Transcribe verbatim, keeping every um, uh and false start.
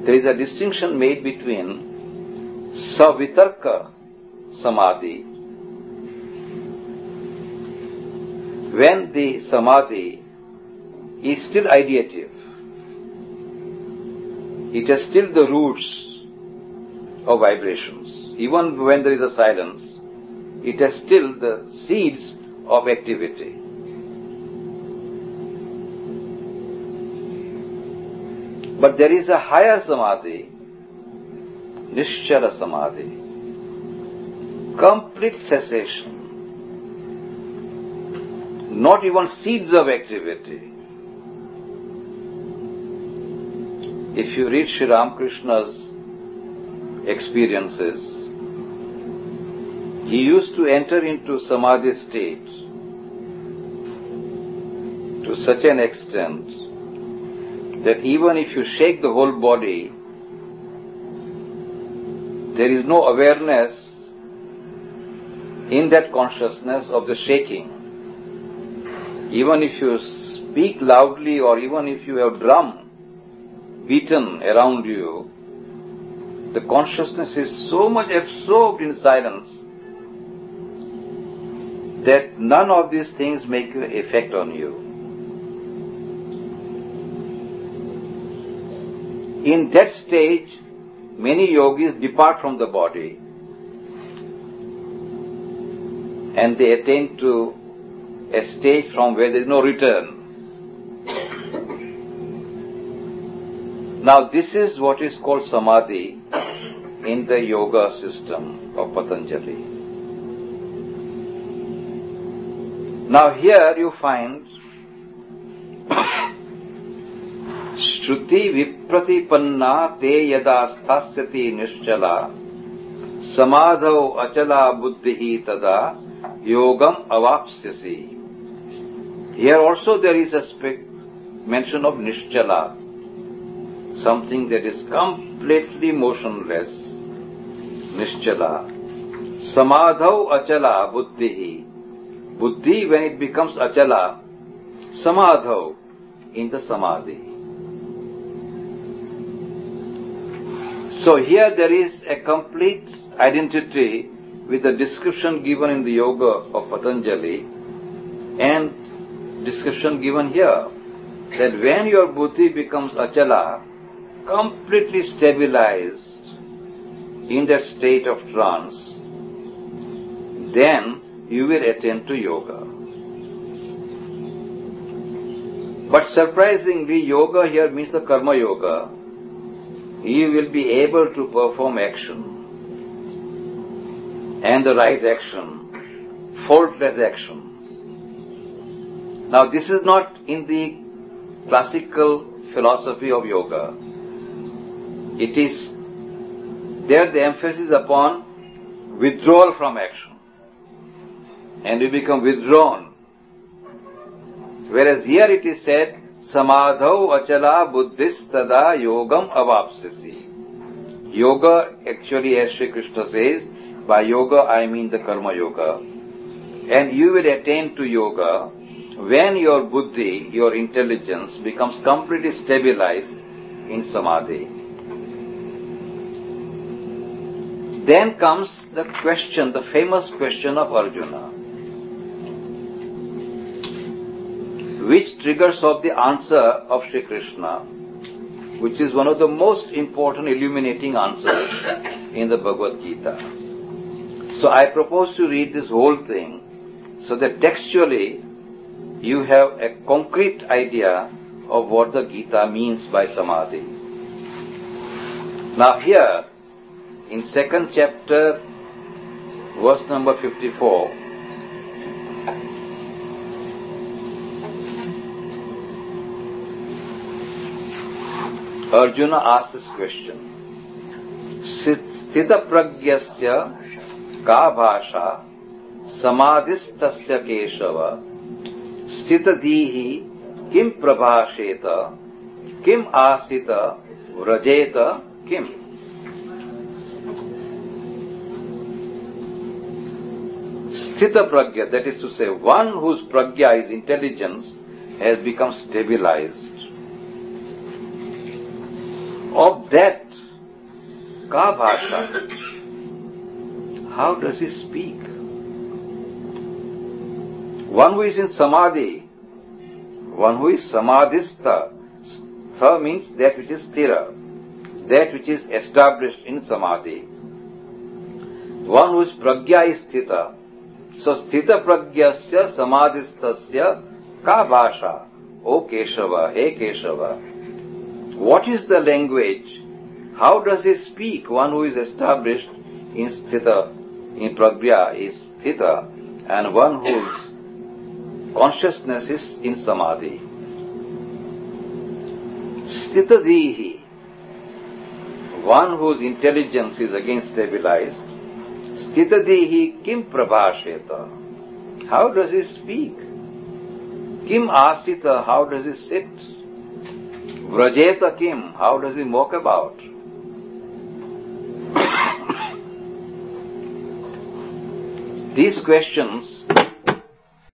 there is a distinction made between savitarka samadhi, when the samadhi is still ideative, it has still the roots of vibrations. Even when there is a silence, it has still the seeds of activity. But there is a higher samadhi, Nischala samadhi, complete cessation, not even seeds of activity. If you read Sri Ramakrishna's experiences, he used to enter into samadhi state to such an extent that even if you shake the whole body, there is no awareness in that consciousness of the shaking. Even if you speak loudly or even if you have drum beaten around you, the consciousness is so much absorbed in silence that none of these things make an effect on you. In that stage, many yogis depart from the body and they attain to a stage from where there is no return. Now this is what is called samadhi in the yoga system of Patanjali. Now here you find Shruti vipratipanna te yada sthasyati nischala samadhau achala buddhihi tada yogam avapsyasi. Here also there is a mention of nischala, something that is completely motionless, nischala. Samadhau achala buddhihi. Buddhi, when it becomes achala, samadhau, in the samadhi. So here there is a complete identity with the description given in the yoga of Patanjali and description given here, that when your buddhi becomes achala, completely stabilized in that state of trance, then you will attain to yoga. But surprisingly, yoga here means the karma yoga. You will be able to perform action, and the right action, faultless action. Now this is not in the classical philosophy of yoga. It is there the emphasis upon withdrawal from action, and you become withdrawn. Whereas here it is said, samadhau achala buddhis tada yogam avapsyasi. Yoga, actually, as Sri Krishna says, by yoga I mean the karma yoga. And you will attain to yoga when your buddhi, your intelligence, becomes completely stabilized in samadhi. Then comes the question, the famous question of Arjuna, which triggers off the answer of Sri Krishna, which is one of the most important illuminating answers in the Bhagavad Gita. So I propose to read this whole thing so that textually you have a concrete idea of what the Gita means by samadhi. Now here, in second chapter, verse number fifty-four, Arjuna asks this question. Sthita pragyasya ka bhasha samadhistasya keshava sthita dihi kim prabhasheta kim asita vrajeta kim. Sthita pragya, that is to say, one whose pragya, his intelligence, has become stabilized. of that ka bhasha, how does he speak? One who is in samadhi, one who is samadhistha, stha means that which is sthira, that which is established in samadhi. One who is pragya is sthita. So sthita pragyasya samadhisthasya ka bhasha. O Keshava, hey Keshava. What is the language? How does he speak? One who is established in sthita, in pragya is sthita, and one whose consciousness is in samadhi. Sthitadihi, one whose intelligence is again stabilized. Sthitadihi kim prabhasheta. How does he speak? Kim asita, how does he sit? Vrajeta kim, how does he walk about? These questions